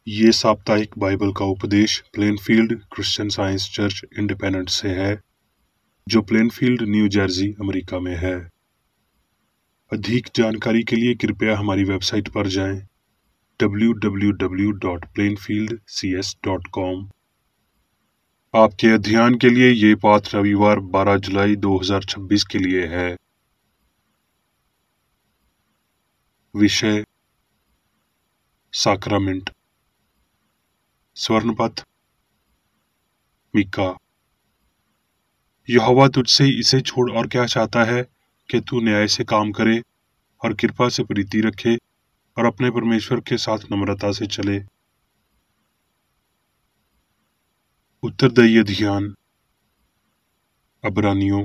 ये साप्ताहिक बाइबल का उपदेश Plainfield Christian Science Church Independent से है, जो प्लेनफील्ड, न्यू जर्सी, अमेरिका में है। अधिक जानकारी के लिए कृपया हमारी वेबसाइट पर जाएं www.plainfieldcs.com। आपके अध्ययन के लिए ये पाठ रविवार 12 जुलाई 2026 के लिए है। विषय साक्रामेंट। स्वर्णपथ। मीका। यहोवा तुझसे इसे छोड़ और क्या चाहता है कि तू न्याय से काम करे और कृपा से प्रीति रखे और अपने परमेश्वर के साथ नम्रता से चले। उत्तरदायी ध्यान। अब्रानियों।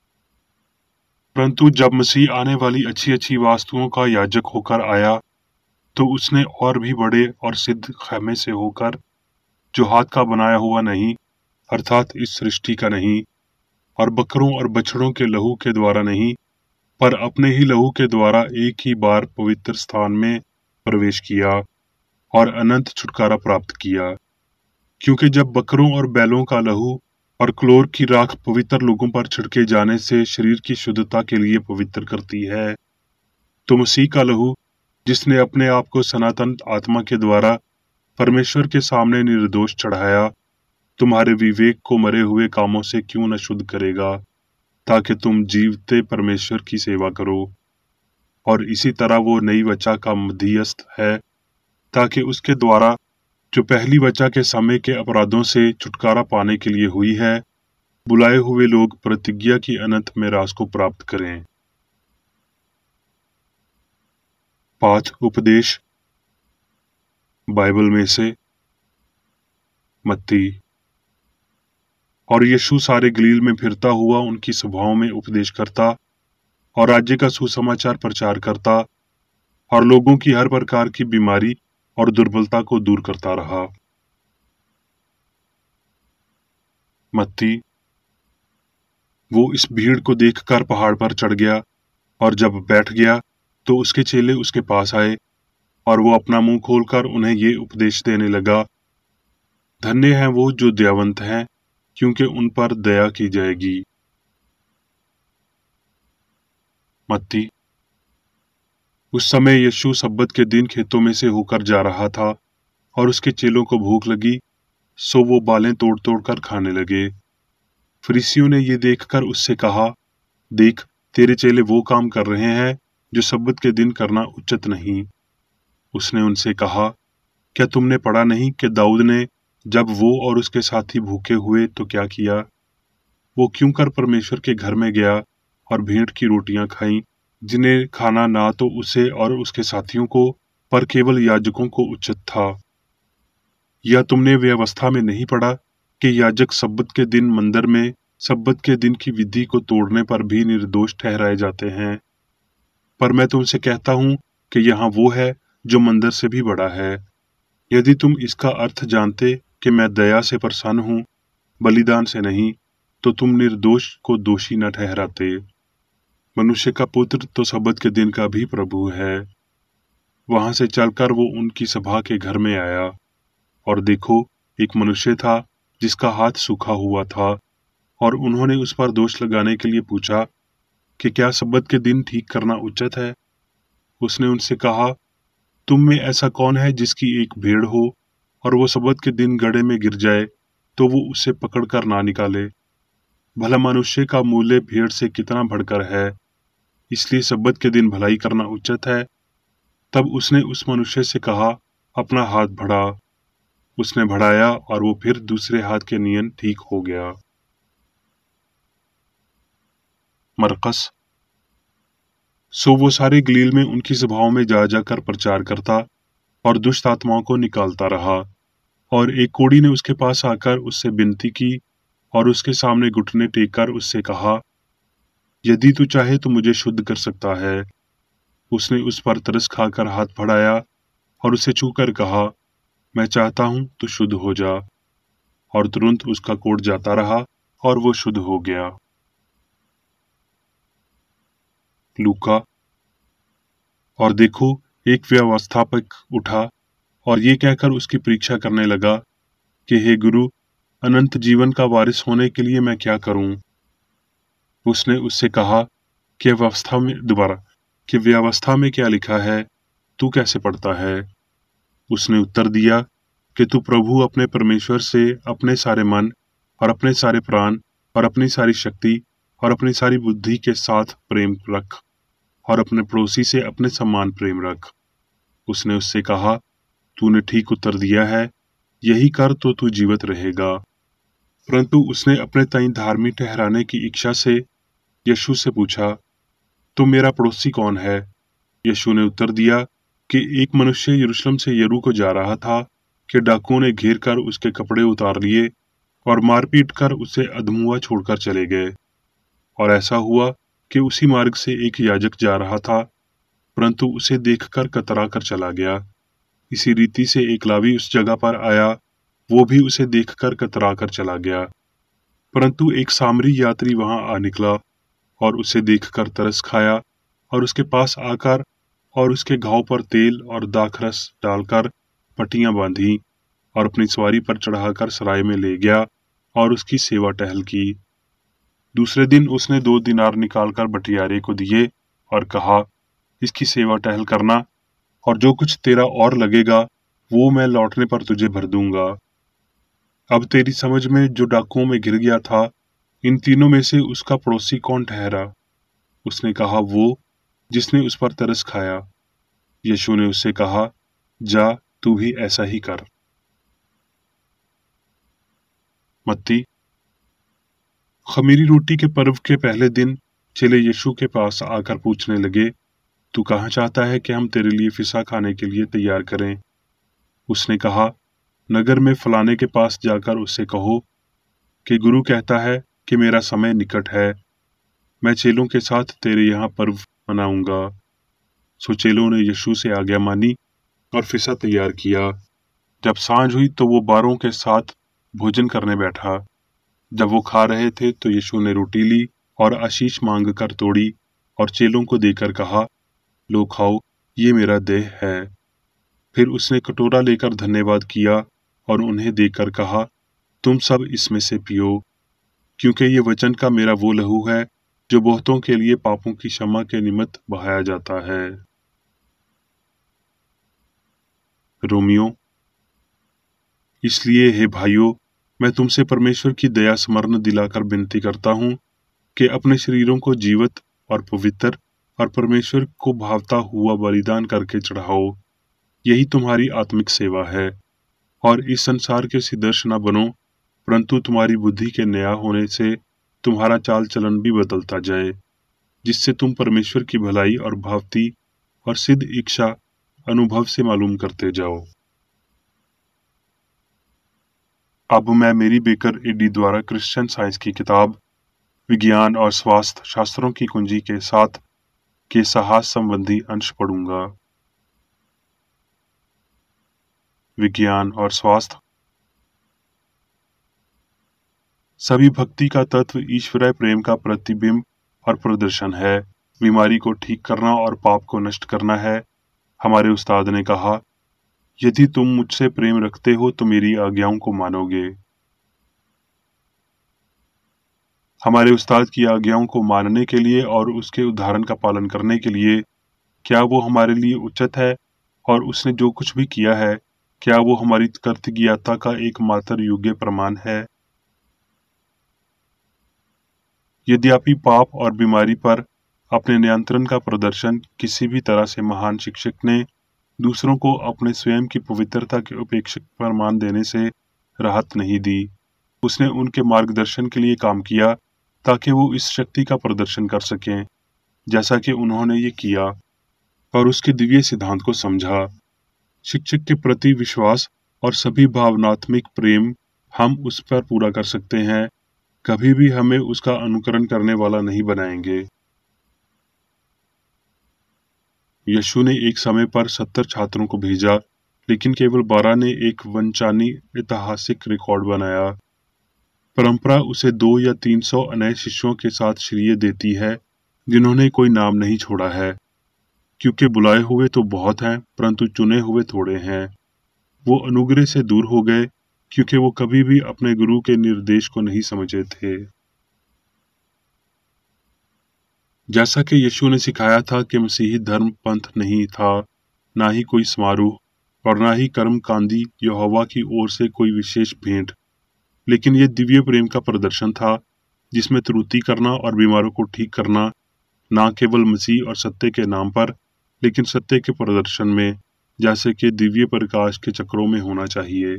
परंतु जब मसीह आने वाली अच्छी अच्छी वस्तुओं का याजक होकर आया, तो उसने और भी बड़े और सिद्ध खैमे से होकर, जो हाथ का बनाया हुआ नहीं, अर्थात इस सृष्टि का नहीं, और बकरों और बछड़ों के लहू के द्वारा नहीं, पर अपने ही लहू के द्वारा एक ही बार पवित्र स्थान में प्रवेश किया और अनंत छुटकारा प्राप्त किया। क्योंकि जब बकरों और बैलों का लहू और क्लोर की राख पवित्र लोगों पर छिड़के जाने से शरीर की शुद्धता के लिए पवित्र करती है, तो मसीह का लहू, जिसने अपने आप को सनातन आत्मा के द्वारा परमेश्वर के सामने निर्दोष चढ़ाया, तुम्हारे विवेक को मरे हुए कामों से क्यों न शुद्ध करेगा, ताकि तुम जीवते परमेश्वर की सेवा करो। और इसी तरह वो नई वचा का मध्यस्थ है, ताकि उसके द्वारा, जो पहली वचा के समय के अपराधों से छुटकारा पाने के लिए हुई है, बुलाए हुए लोग प्रतिज्ञा की अनंत मेरास को प्राप्त करें। पाठ उपदेश बाइबल में से मत्ती। और यीशु सारे गलील में फिरता हुआ उनकी सभाओं में उपदेश करता और राज्य का सुसमाचार प्रचार करता और लोगों की हर प्रकार की बीमारी और दुर्बलता को दूर करता रहा। मत्ती। वो इस भीड़ को देखकर पहाड़ पर चढ़ गया, और जब बैठ गया तो उसके चेले उसके पास आए, और वो अपना मुंह खोलकर उन्हें ये उपदेश देने लगा, धन्य हैं वो जो दयावंत हैं, क्योंकि उन पर दया की जाएगी। मत्ती। उस समय यीशु सब्बत के दिन खेतों में से होकर जा रहा था, और उसके चेलों को भूख लगी, सो वो बालें तोड़ तोड़ कर खाने लगे। फरीसियों ने ये देखकर उससे कहा, देख, तेरे चेले वो काम कर रहे हैं जो सब्बत के दिन करना उचित नहीं। उसने उनसे कहा, क्या तुमने पढ़ा नहीं कि दाऊद ने जब वो और उसके साथी भूखे हुए तो क्या किया? वो क्यों कर परमेश्वर के घर में गया और भेंट की रोटियां खाईं, जिन्हें खाना ना तो उसे और उसके साथियों को, पर केवल याजकों को उचित था। या तुमने व्यवस्था में नहीं पढ़ा कि याजक सब्बत के दिन मंदिर में सब्बत के दिन की विधि को तोड़ने पर भी निर्दोष ठहराए जाते हैं? पर मैं तुमसे कहता हूं कि यहाँ वो है जो मंदिर से भी बड़ा है। यदि तुम इसका अर्थ जानते कि मैं दया से प्रसन्न हूँ, बलिदान से नहीं, तो तुम निर्दोष को दोषी न ठहराते। मनुष्य का पुत्र तो सब्बत के दिन का भी प्रभु है। वहां से चलकर वो उनकी सभा के घर में आया, और देखो, एक मनुष्य था जिसका हाथ सूखा हुआ था, और उन्होंने उस पर दोष लगाने के लिए पूछा कि क्या सब्बत के दिन ठीक करना उचित है? उसने उनसे कहा, तुम में ऐसा कौन है जिसकी एक भेड़ हो, और वो सब्बत के दिन गड्ढे में गिर जाए तो वो उसे पकड़कर ना निकाले? भला मनुष्य का मूल्य भेड़ से कितना बढ़कर है। इसलिए सब्बत के दिन भलाई करना उचित है। तब उसने उस मनुष्य से कहा, अपना हाथ बढ़ा। उसने बढ़ाया, और वो फिर दूसरे हाथ के नियन ठीक हो गया। मरकस। सो वो सारे गलील में उनकी सभाओं में जा जाकर प्रचार करता और दुष्ट आत्माओं को निकालता रहा। और एक कोढ़ी ने उसके पास आकर उससे विनती की और उसके सामने घुटने टेककर उससे कहा, यदि तू चाहे तो मुझे शुद्ध कर सकता है। उसने उस पर तरस खाकर हाथ बढ़ाया और उसे छूकर कहा, मैं चाहता हूं तू शुद्ध हो जा। और तुरंत उसका कोढ़ जाता रहा और वो शुद्ध हो गया। लूका। और देखो, एक व्यवस्थापक उठा और ये कहकर उसकी परीक्षा करने लगा कि हे गुरु, अनंत जीवन का वारिस होने के लिए मैं क्या करूं? उसने उससे कहा कि व्यवस्था में क्या लिखा है, तू कैसे पढ़ता है? उसने उत्तर दिया कि तू प्रभु अपने परमेश्वर से अपने सारे मन और अपने सारे प्राण और अपनी सारी शक्ति और अपनी सारी बुद्धि के साथ प्रेम रख, और अपने पड़ोसी से अपने समान प्रेम रख। उसने उससे कहा, तूने ठीक उत्तर दिया है, यही कर तो तू जीवित रहेगा। परंतु उसने अपने ताई धार्मिक ठहराने की इच्छा से यीशु से पूछा, तो मेरा पड़ोसी कौन है? यीशु ने उत्तर दिया कि एक मनुष्य यरूशलेम से यरू को जा रहा था कि डाकुओं ने घेर कर उसके कपड़े उतार लिए और मारपीट कर उसे अधमुआ छोड़कर चले गए। और ऐसा हुआ कि उसी मार्ग से एक याजक जा रहा था, परंतु उसे देखकर कतरा कर चला गया। इसी रीति से एक लावी उस जगह पर आया, वो भी उसे देखकर कतरा कर चला गया। परंतु एक सामरी यात्री वहां आ निकला और उसे देखकर तरस खाया और उसके पास आकर और उसके घाव पर तेल और दाखरस डालकर पट्टियां बांधी और अपनी सवारी पर चढ़ाकर सराय में ले गया और उसकी सेवा टहल की। दूसरे दिन उसने 2 दिनार निकालकर बटियारे को दिए और कहा, इसकी सेवा टहल करना, और जो कुछ तेरा और लगेगा वो मैं लौटने पर तुझे भर दूंगा। अब तेरी समझ में जो डाकुओं में गिर गया था, इन तीनों में से उसका पड़ोसी कौन ठहरा? उसने कहा, वो जिसने उस पर तरस खाया। यीशु ने उससे कहा, जा, तू भी ऐसा ही कर। मत्ती। खमीरी रोटी के पर्व के पहले दिन चेले यीशु के पास आकर पूछने लगे, तू कहाँ चाहता है कि हम तेरे लिए फिसा खाने के लिए तैयार करें? उसने कहा, नगर में फलाने के पास जाकर उससे कहो कि गुरु कहता है कि मेरा समय निकट है, मैं चेलों के साथ तेरे यहाँ पर्व मनाऊंगा। सो चेलों ने यीशु से आज्ञा मानी और फिसा तैयार किया। जब सांझ हुई तो वो 12 के साथ भोजन करने बैठा। जब वो खा रहे थे तो यीशु ने रोटी ली और आशीष मांग कर तोड़ी और चेलों को देकर कहा, लो खाओ, ये मेरा देह है। फिर उसने कटोरा लेकर धन्यवाद किया और उन्हें देकर कहा, तुम सब इसमें से पियो, क्योंकि ये वचन का मेरा वो लहू है जो बहुतों के लिए पापों की क्षमा के निमित्त बहाया जाता है। रोमियो। इसलिए हे भाइयों, मैं तुमसे परमेश्वर की दया स्मरण दिलाकर विनती करता हूँ कि अपने शरीरों को जीवित और पवित्र और परमेश्वर को भावता हुआ बलिदान करके चढ़ाओ, यही तुम्हारी आत्मिक सेवा है। और इस संसार के सिदर्श न बनो, परंतु तुम्हारी बुद्धि के नया होने से तुम्हारा चाल चलन भी बदलता जाए, जिससे तुम परमेश्वर की भलाई और भावती और सिद्ध इच्छा अनुभव से मालूम करते जाओ। अब मैं मेरी बेकर एडी द्वारा क्रिश्चियन साइंस की किताब विज्ञान और स्वास्थ्य शास्त्रों की कुंजी के साथ के साहस संबंधी अंश पढ़ूंगा। विज्ञान और स्वास्थ्य। सभी भक्ति का तत्व ईश्वरीय प्रेम का प्रतिबिंब और प्रदर्शन है। बीमारी को ठीक करना और पाप को नष्ट करना है। हमारे उस्ताद ने कहा, यदि तुम मुझसे प्रेम रखते हो तो मेरी आज्ञाओं को मानोगे। हमारे उस्ताद की आज्ञाओं को मानने के लिए और उसके उदाहरण का पालन करने के लिए क्या वो हमारे लिए उचित है, और उसने जो कुछ भी किया है क्या वो हमारी कृतज्ञता का एकमात्र योग्य प्रमाण है? यद्यपि पाप और बीमारी पर अपने नियंत्रण का प्रदर्शन किसी भी तरह से महान शिक्षक ने दूसरों को अपने स्वयं की पवित्रता के उपेक्षक प्रमाण देने से राहत नहीं दी। उसने उनके मार्गदर्शन के लिए काम किया ताकि वो इस शक्ति का प्रदर्शन कर सकें जैसा कि उन्होंने ये किया, और उसके दिव्य सिद्धांत को समझा। शिक्षक के प्रति विश्वास और सभी भावनात्मक प्रेम हम उस पर पूरा कर सकते हैं, कभी भी हमें उसका अनुकरण करने वाला नहीं बनाएंगे। यीशु ने एक समय पर 70 छात्रों को भेजा, लेकिन केवल 12 ने एक वंचानी ऐतिहासिक रिकॉर्ड बनाया। परंपरा उसे 2 या 300 नए शिष्यों के साथ श्रेय देती है जिन्होंने कोई नाम नहीं छोड़ा है, क्योंकि बुलाए हुए तो बहुत हैं परंतु चुने हुए थोड़े हैं। वो अनुग्रह से दूर हो गए क्योंकि वो कभी भी अपने गुरु के निर्देश को नहीं समझे थे। जैसा कि यीशु ने सिखाया था कि मसीही धर्म पंथ नहीं था, ना ही कोई समारोह और ना ही कर्मकांडी यहोवा की ओर से कोई विशेष भेंट, लेकिन ये दिव्य प्रेम का प्रदर्शन था जिसमें त्रुटि करना और बीमारों को ठीक करना ना केवल मसीह और सत्य के नाम पर, लेकिन सत्य के प्रदर्शन में, जैसे कि दिव्य प्रकाश के चक्रों में होना चाहिए।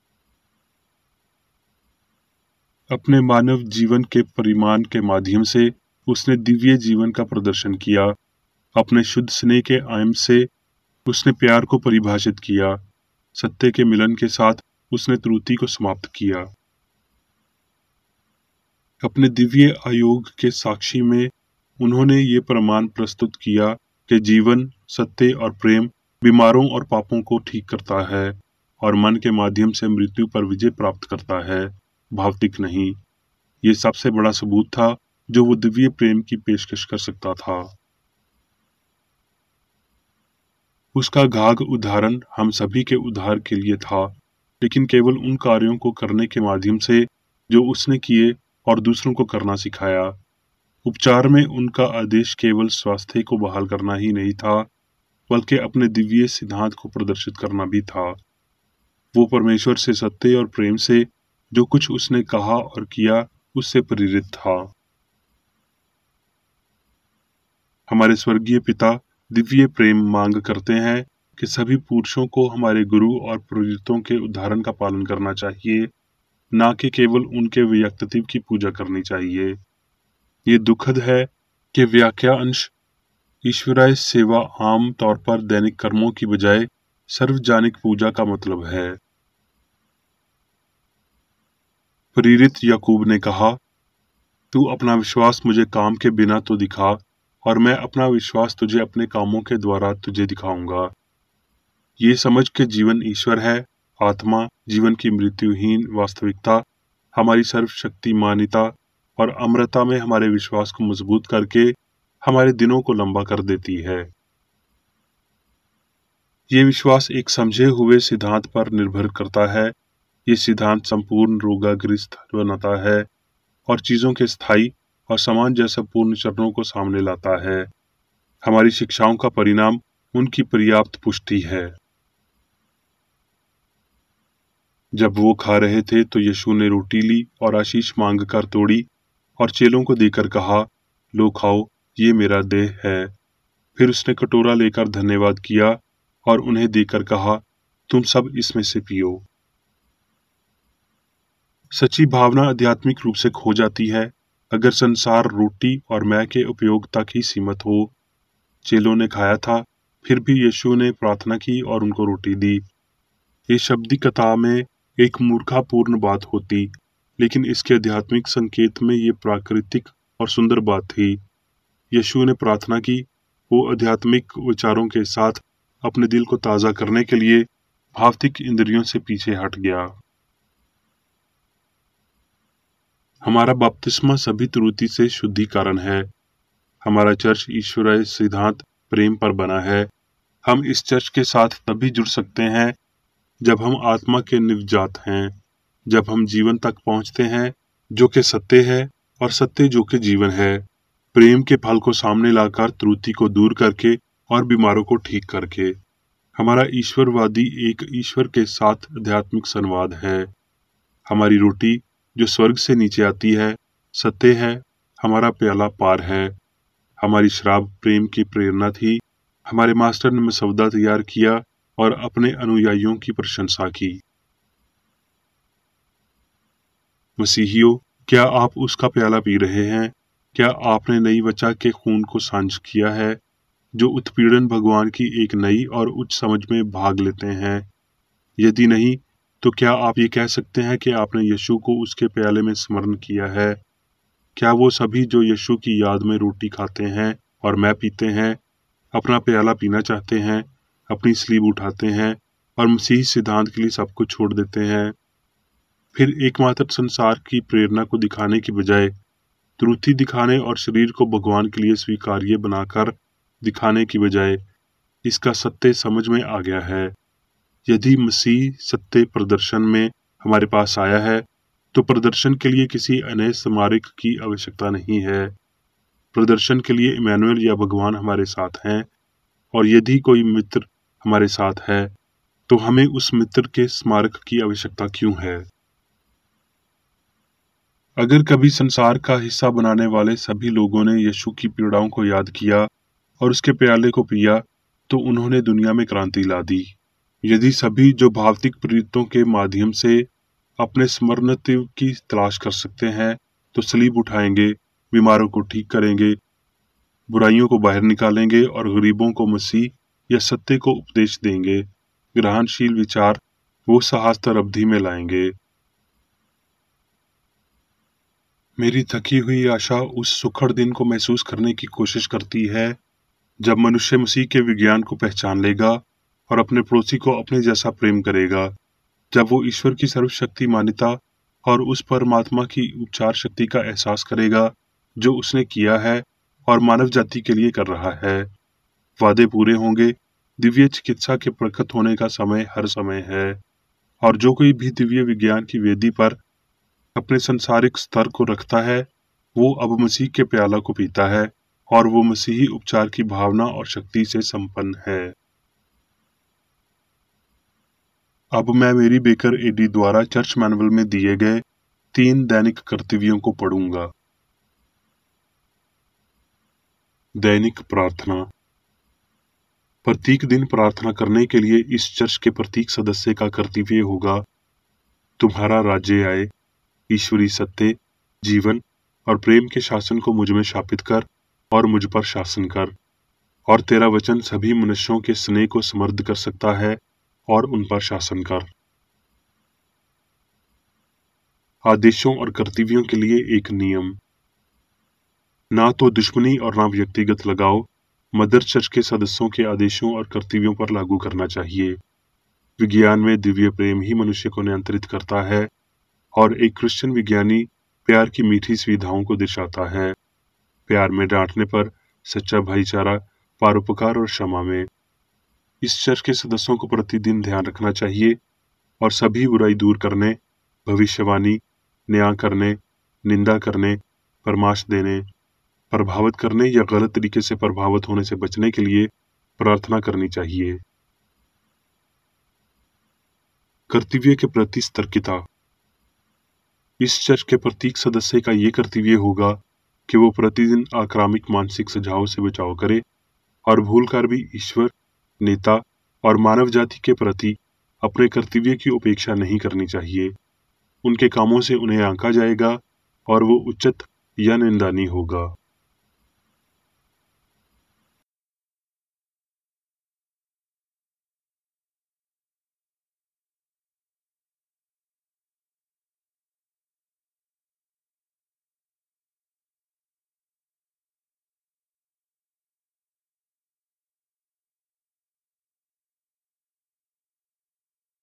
अपने मानव जीवन के परिमाण के माध्यम से उसने दिव्य जीवन का प्रदर्शन किया। अपने शुद्ध स्नेह के आयम से उसने प्यार को परिभाषित किया। सत्य के मिलन के साथ उसने त्रुटि को समाप्त किया। अपने दिव्य आयोग के साक्षी में उन्होंने ये प्रमाण प्रस्तुत किया कि जीवन, सत्य और प्रेम बीमारों और पापों को ठीक करता है और मन के माध्यम से मृत्यु पर विजय प्राप्त करता है, भौतिक नहीं। ये सबसे बड़ा सबूत था जो वो दिव्य प्रेम की पेशकश कर सकता था। उसका घाघ उदाहरण हम सभी के उद्धार के लिए था, लेकिन केवल उन कार्यों को करने के माध्यम से जो उसने किए और दूसरों को करना सिखाया। उपचार में उनका आदेश केवल स्वास्थ्य को बहाल करना ही नहीं था, बल्कि अपने दिव्य सिद्धांत को प्रदर्शित करना भी था। वो परमेश्वर से सत्य और प्रेम से जो कुछ उसने कहा और किया उससे प्रेरित था। हमारे स्वर्गीय पिता दिव्य प्रेम मांग करते हैं कि सभी पुरुषों को हमारे गुरु और प्रेरितों के उदाहरण का पालन करना चाहिए, ना कि केवल उनके व्यक्तित्व की पूजा करनी चाहिए। ये दुखद है कि व्याख्या अंश ईश्वरीय सेवा आम तौर पर दैनिक कर्मों की बजाय सार्वजनिक पूजा का मतलब है। प्रेरित याकूब ने कहा, तू अपना विश्वास मुझे काम के बिना तो दिखा और मैं अपना विश्वास तुझे अपने कामों के द्वारा तुझे दिखाऊंगा। ये समझ के जीवन ईश्वर है, आत्मा, जीवन की मृत्युहीन वास्तविकता, हमारी सर्वशक्तिमानिता और अमरता में हमारे विश्वास को मजबूत करके हमारे दिनों को लंबा कर देती है। ये विश्वास एक समझे हुए सिद्धांत पर निर्भर करता है। ये सिद्धांत संपूर्ण रोगाग्रस्त बनाता है और चीजों के स्थायी और समान जैसे पूर्ण चरणों को सामने लाता है। हमारी शिक्षाओं का परिणाम उनकी पर्याप्त पुष्टि है। जब वो खा रहे थे तो यीशु ने रोटी ली और आशीष मांगकर तोड़ी और चेलों को देकर कहा, लो खाओ, ये मेरा देह है। फिर उसने कटोरा लेकर धन्यवाद किया और उन्हें देकर कहा, तुम सब इसमें से पियो। सच्ची भावना आध्यात्मिक रूप से खो जाती है अगर संसार रोटी और मैं के उपयोग तक ही सीमित हो। चेलों ने खाया था, फिर भी यीशु ने प्रार्थना की और उनको रोटी दी। ये शब्दिकता में एक मूर्खतापूर्ण बात होती, लेकिन इसके आध्यात्मिक संकेत में ये प्राकृतिक और सुंदर बात थी। यीशु ने प्रार्थना की, वो आध्यात्मिक विचारों के साथ अपने दिल को ताज़ा करने के लिए भौतिक इंद्रियों से पीछे हट गया। हमारा बपतिस्मा सभी त्रुटि से शुद्धिकरण है। हमारा चर्च ईश्वरीय सिद्धांत प्रेम पर बना है। हम इस चर्च के साथ तभी जुड़ सकते हैं जब हम आत्मा के निवजात हैं, जब हम जीवन तक पहुंचते हैं जो कि सत्य है और सत्य जो कि जीवन है, प्रेम के फल को सामने लाकर त्रुटि को दूर करके और बीमारों को ठीक करके। हमारा ईश्वरवादी एक ईश्वर के साथ आध्यात्मिक संवाद है। हमारी रोटी जो स्वर्ग से नीचे आती है सत्य है, हमारा प्याला पार है। हमारी शराब प्रेम की प्रेरणा थी। हमारे मास्टर ने मसौदा तैयार किया और अपने अनुयायियों की प्रशंसा की। मसीहियों, क्या आप उसका प्याला पी रहे हैं? क्या आपने नई वचा के खून को सांझ किया है, जो उत्पीड़न भगवान की एक नई और उच्च समझ में भाग लेते हैं? यदि नहीं, तो क्या आप ये कह सकते हैं कि आपने यीशु को उसके प्याले में स्मरण किया है? क्या वो सभी जो यीशु की याद में रोटी खाते हैं और मैं पीते हैं, अपना प्याला पीना चाहते हैं, अपनी स्लीब उठाते हैं और मसीह सिद्धांत के लिए सब कुछ छोड़ देते हैं? फिर एकमात्र संसार की प्रेरणा को दिखाने की बजाय त्रुटि दिखाने और शरीर को भगवान के लिए स्वीकार्य बनाकर दिखाने की बजाय इसका सत्य समझ में आ गया है। यदि मसीह सत्य प्रदर्शन में हमारे पास आया है तो प्रदर्शन के लिए किसी अन्य स्मारक की आवश्यकता नहीं है। प्रदर्शन के लिए इमैनुएल या भगवान हमारे साथ हैं, और यदि कोई मित्र हमारे साथ है तो हमें उस मित्र के स्मारक की आवश्यकता क्यों है? अगर कभी संसार का हिस्सा बनाने वाले सभी लोगों ने यीशु की पीड़ाओं को याद किया और उसके प्याले को पिया तो उन्होंने दुनिया में क्रांति ला दी। यदि सभी जो भौतिक प्रेरितों के माध्यम से अपने स्मरणत्व की तलाश कर सकते हैं तो सलीब उठाएंगे, बीमारों को ठीक करेंगे, बुराइयों को बाहर निकालेंगे और गरीबों को मसीह या सत्य को उपदेश देंगे, ग्रहणशील विचार वो सहस्त्र अवधि में लाएंगे। मेरी थकी हुई आशा उस सुखद दिन को महसूस करने की कोशिश करती है जब मनुष्य मसीह के विज्ञान को पहचान लेगा और अपने पड़ोसी को अपने जैसा प्रेम करेगा, जब वो ईश्वर की सर्वशक्ति मान्यता और उस परमात्मा की उपचार शक्ति का एहसास करेगा जो उसने किया है और मानव जाति के लिए कर रहा है। वादे पूरे होंगे, दिव्य चिकित्सा के प्रकट होने का समय हर समय है, और जो कोई भी दिव्य विज्ञान की वेदी पर अपने संसारिक स्तर को रखता है वो अब मसीह के प्याला को पीता है और वो मसीही उपचार की भावना और शक्ति से संपन्न है। अब मैं मेरी बेकर एडी द्वारा चर्च मैनुअल में दिए गए 3 दैनिक कर्तव्यों को पढ़ूंगा। दैनिक प्रार्थना। प्रत्येक दिन प्रार्थना करने के लिए इस चर्च के प्रत्येक सदस्य का कर्तव्य होगा, तुम्हारा राज्य आए, ईश्वरीय सत्य, जीवन और प्रेम के शासन को मुझ में स्थापित कर और मुझ पर शासन कर, और तेरा वचन सभी मनुष्यों के स्नेह को समृद्ध कर सकता है और उन पर शासन कर। आदेशों और कर्तव्यों के लिए एक नियम। ना तो दुश्मनी और ना व्यक्तिगत लगाव मदर चर्च के सदस्यों के आदेशों और कर्तव्यों पर लागू करना चाहिए। विज्ञान में दिव्य प्रेम ही मनुष्य को नियंत्रित करता है और एक क्रिश्चियन विज्ञानी प्यार की मीठी सुविधाओं को दर्शाता है। प्यार में डांटने पर, सच्चा भाईचारा, परोपकार और क्षमा में। इस चर्च के सदस्यों को प्रतिदिन ध्यान रखना चाहिए और सभी बुराई दूर करने, भविष्यवाणी, न्याय करने, निंदा करने, परामर्श देने, प्रभावित करने या गलत तरीके से प्रभावित होने से बचने के लिए प्रार्थना करनी चाहिए। कर्तव्य के प्रति सतर्कता। इस चर्च के प्रत्येक सदस्य का ये कर्तव्य होगा कि वो प्रतिदिन आक्रामक मानसिक सुझावों से बचाव करे और भूलकर भी ईश्वर, नेता और मानव जाति के प्रति अपने कर्तव्य की उपेक्षा नहीं करनी चाहिए। उनके कामों से उन्हें आंका जाएगा और वो उचित या निंदनीय होगा।